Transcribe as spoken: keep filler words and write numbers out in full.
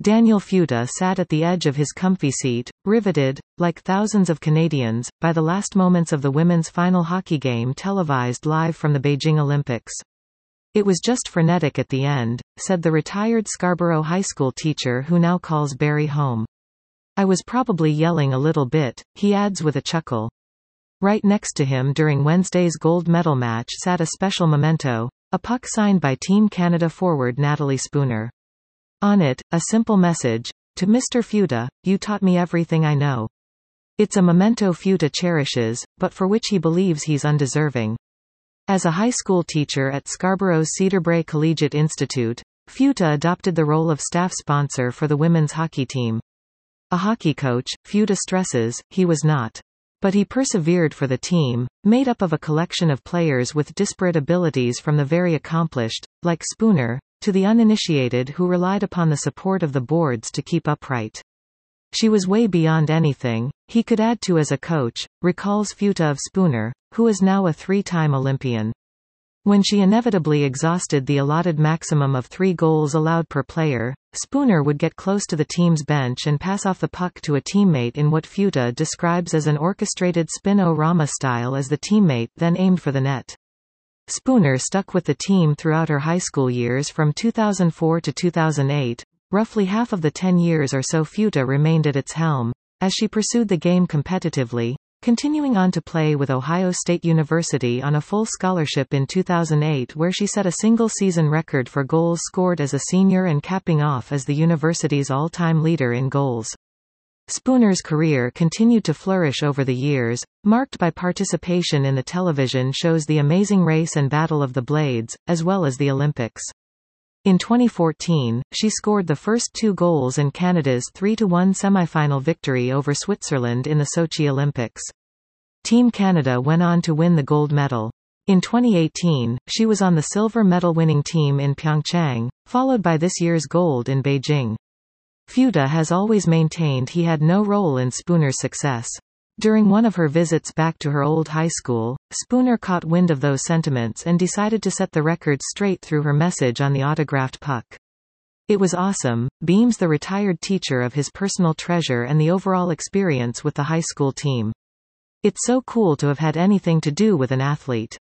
Daniel Futa sat at the edge of his comfy seat, riveted, like thousands of Canadians, by the last moments of the women's final hockey game televised live from the Beijing Olympics. "It was just frenetic at the end," said the retired Scarborough High School teacher who now calls Barrie home. "I was probably yelling a little bit," he adds with a chuckle. Right next to him during Wednesday's gold medal match sat a special memento, a puck signed by Team Canada forward Natalie Spooner. On it, a simple message, "To Mister Futa, you taught me everything I know." It's a memento Futa cherishes, but for which he believes he's undeserving. As a high school teacher at Scarborough's Cedarbrae Collegiate Institute, Futa adopted the role of staff sponsor for the women's hockey team. A hockey coach, Futa stresses, he was not. But he persevered for the team, made up of a collection of players with disparate abilities from the very accomplished, like Spooner, to the uninitiated who relied upon the support of the boards to keep upright. "She was way beyond anything he could add to as a coach," recalls Futa of Spooner, who is now a three-time Olympian. When she inevitably exhausted the allotted maximum of three goals allowed per player, Spooner would get close to the team's bench and pass off the puck to a teammate in what Futa describes as an orchestrated spin-o-rama style as the teammate then aimed for the net. Spooner stuck with the team throughout her high school years from two thousand four to two thousand eight, roughly half of the ten years or so Futa remained at its helm, as she pursued the game competitively, continuing on to play with Ohio State University on a full scholarship in two thousand eight where she set a single-season record for goals scored as a senior and capping off as the university's all-time leader in goals. Spooner's career continued to flourish over the years, marked by participation in the television shows The Amazing Race and Battle of the Blades, as well as the Olympics. In twenty fourteen, she scored the first two goals in Canada's three to one semifinal victory over Switzerland in the Sochi Olympics. Team Canada went on to win the gold medal. In twenty eighteen, she was on the silver medal-winning team in Pyeongchang, followed by this year's gold in Beijing. Futa has always maintained he had no role in Spooner's success. During one of her visits back to her old high school, Spooner caught wind of those sentiments and decided to set the record straight through her message on the autographed puck. "It was awesome," beams the retired teacher of his personal treasure and the overall experience with the high school team. "It's so cool to have had anything to do with an athlete."